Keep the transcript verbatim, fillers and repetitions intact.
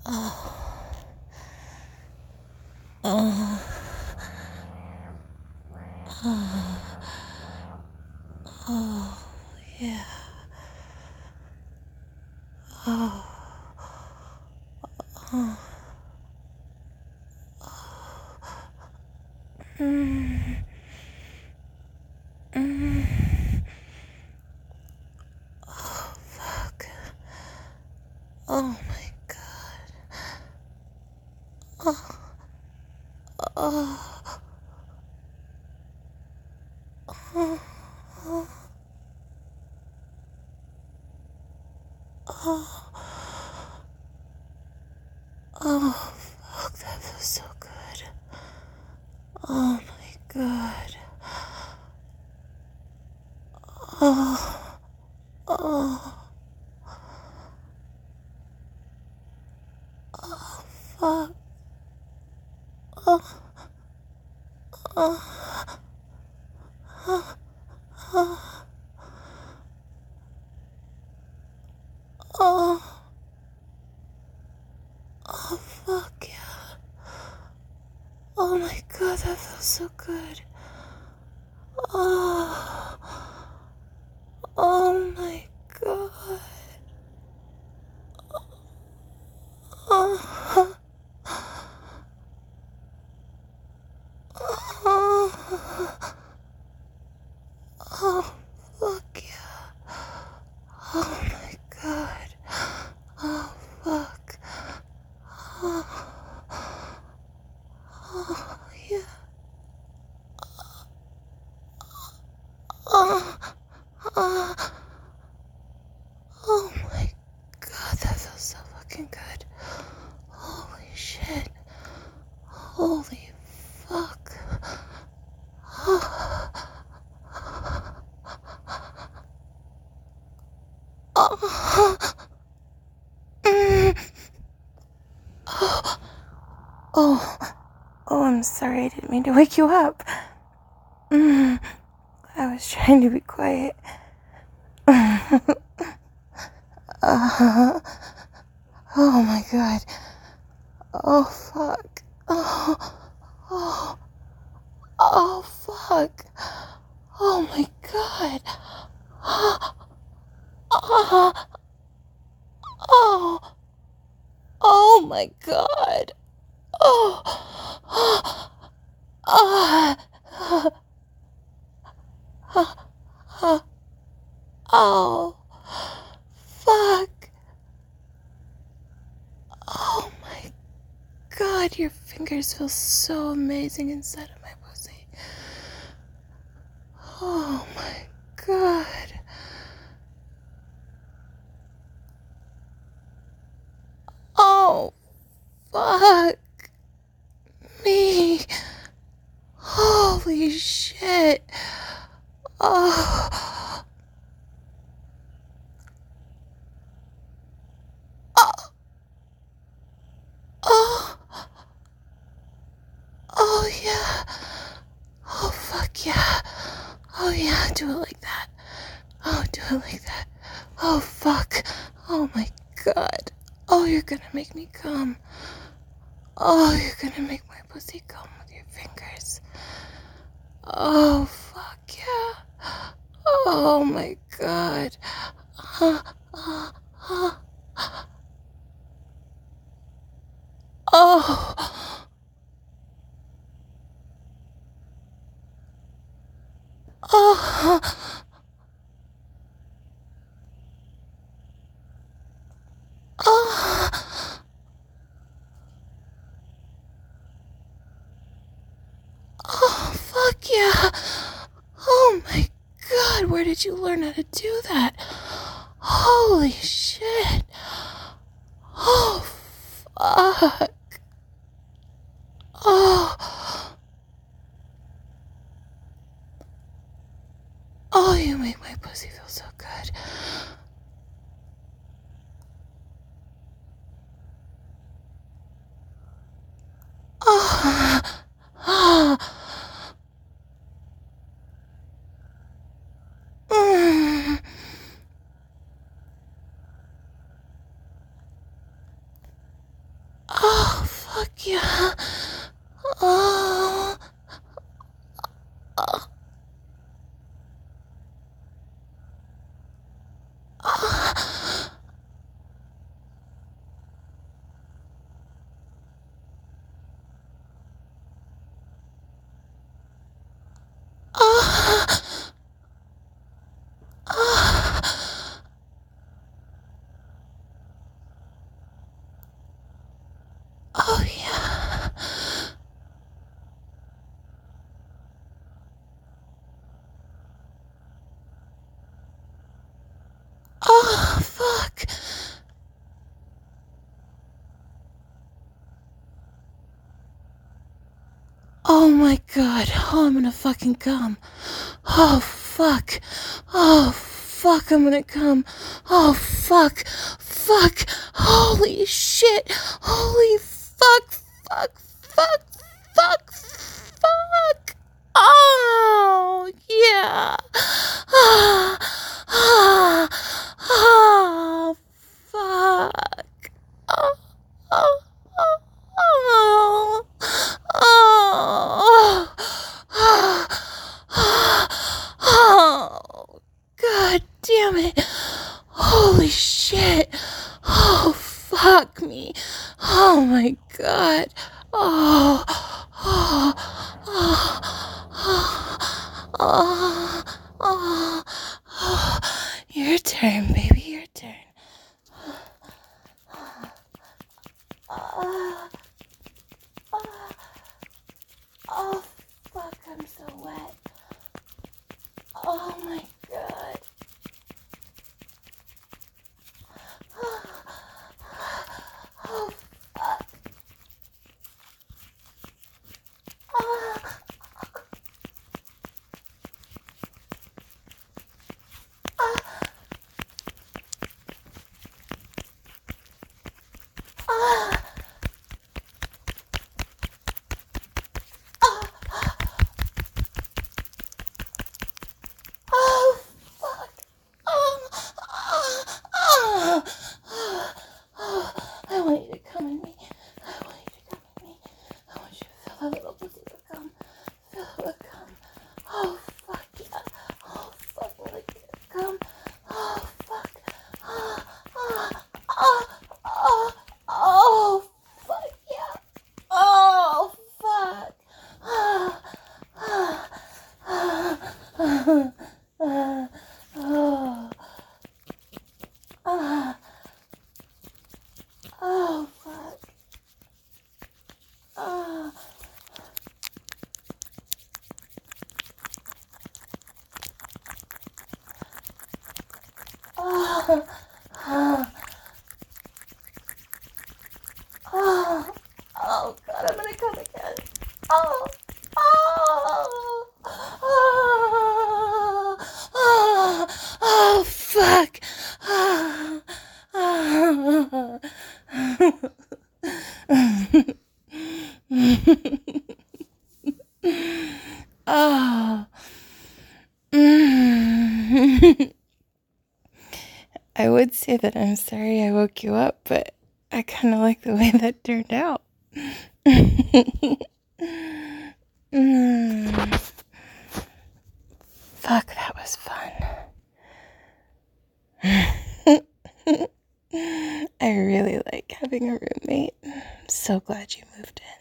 Yeah. Oh. Oh. Mm. Mm. Oh, fuck. Oh my god. Oh. Oh. Oh. Oh. Oh, fuck, that feels so good. Oh my god. Oh. Oh. Oh, fuck. Oh. Oh. Oh. Oh. Oh. Oh, fuck yeah. Oh my god, that feels so good. Oh. Oh my god. Oh. Oh. Oh, fuck yeah. Oh my god. Oh, fuck. Oh. Oh, yeah. Oh. Oh. Oh my god, that feels so fucking good. Holy shit. Holy fuck. Oh. Oh. Mm. Oh. Oh. Oh, I'm sorry. I didn't mean to wake you up. Mm. I was trying to be quiet. uh, oh my god. Oh fuck. Oh. Oh. Oh fuck. Oh my god. Oh. Oh. Oh. Oh my god. Oh. Oh. Oh. Oh. Oh. Oh. Fuck. Oh my god, your fingers feel so amazing inside of my pussy. Oh my god. Oh, fuck me. Holy shit. Oh. Oh. Oh. Oh, yeah. Oh, fuck yeah. Oh, yeah, do it like that. Oh, do it like that. Oh, fuck. Oh, my God. Oh, you're gonna make me come. Oh, you're gonna make my pussy come with your fingers. Oh, fuck yeah. Oh, my God. Uh, uh, uh. Oh. Oh. Oh. Oh, fuck yeah. Oh my god, where did you learn how to do that? Holy shit. Oh, fuck. Oh. Oh, you make my pussy feel so good. Oh. Oh. Mm. Oh, fuck yeah. Oh. Oh. Oh. Oh. Oh. Oh, yeah. Oh, fuck. Oh my god. Oh, I'm gonna fucking come. Oh, fuck. Oh, fuck, I'm gonna come. Oh, fuck. Fuck. Holy shit. Holy fuck. Fuck. Fuck. Fuck. Fuck. Oh, yeah. Ah. Ah. Oh, fuck. Oh, oh, oh, oh, oh, oh, oh, god damn it. Holy shit. Oh, fuck me. Oh my god. Oh, oh, oh, oh, oh, oh, oh. Your turn, baby, your turn. Oh, oh, oh, fuck, I'm so wet. Oh my god. Oh, oh fuck. Oh, oh, oh, oh, oh, fuck. Oh, oh, oh, oh, oh. I want you to come in me. I want you to come in me. I want you to feel that little pussy to come. Feel it will come. Oh, fuck yeah. Oh, fuck, will it come? Oh, fuck. Oh, oh, oh, oh, oh, fuck yeah. Oh, fuck. Oh, oh, oh, oh, oh, oh, oh, oh, fuck. Oh, oh, oh, oh, oh, God, I'm gonna come again. Oh, oh, oh, oh, oh, fuck. Oh, oh. Oh. Mm. I would say that I'm sorry I woke you up, but I kind of like the way that turned out. mm. Fuck, that was fun. I really like having a roommate. I'm so glad you moved in.